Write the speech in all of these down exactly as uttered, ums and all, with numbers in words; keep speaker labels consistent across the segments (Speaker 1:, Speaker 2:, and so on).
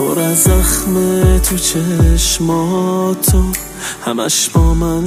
Speaker 1: پر از زخم تو چشماتو، همش با من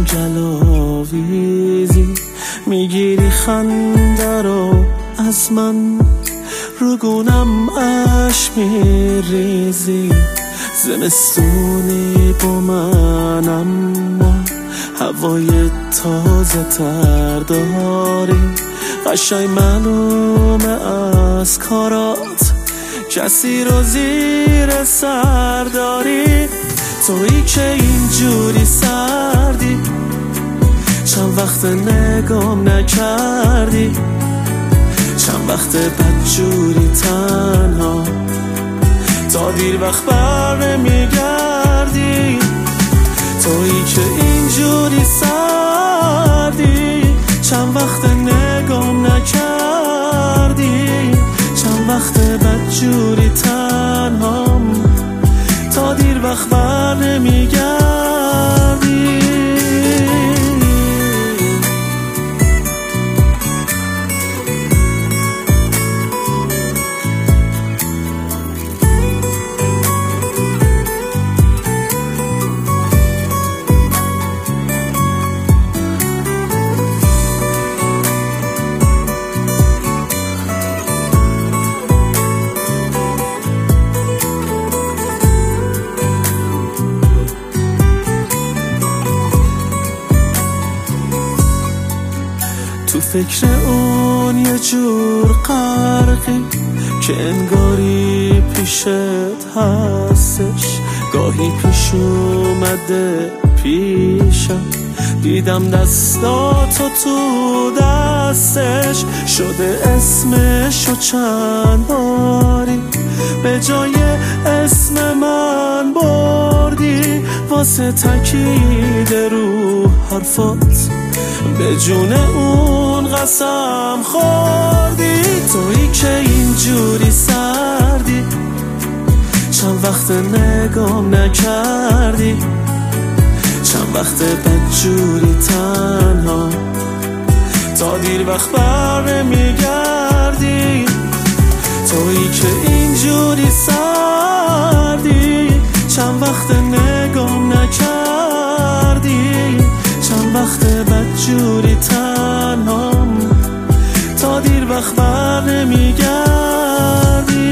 Speaker 1: گلاویزی، میگیری خنده رو از من، رو گونم عشق میریزی. زمستونی با من اما هوای تازه تر داری، قشنگ معلومه از کارات کسی رو زیر سر داری. تویی که اینجوری سردی، چند وقت نگام نکردی، چند وقت بدجوری تنها، تا دیر وقت بر نمیگردی. تویی که اینجوری سردی، چند وقت نگام نکردی، چند وقت بدجوری تنهام، تا دیر وقت بر نمیگردی. تو فکر اون یه جور غرقی که انگاری پیشت هستش، گاهی پیش اومده پیشم، دیدم دستاتو تو دستش، شده اسمشو چند باری به جای اسم من بردی، واسه تاکید رو حرفات به جون اون قسم خوردی. تویی که اینجوری سردی، چند وقت نگام نکردی، چند وقت بدجوری تنها، تا دیر وقت بر نمیگردی. تویی که اینجوری سردی، چند وقت نگام نکردی، چند وقت بدجوری تنهام، تا دیر وقت بر نمیگردی.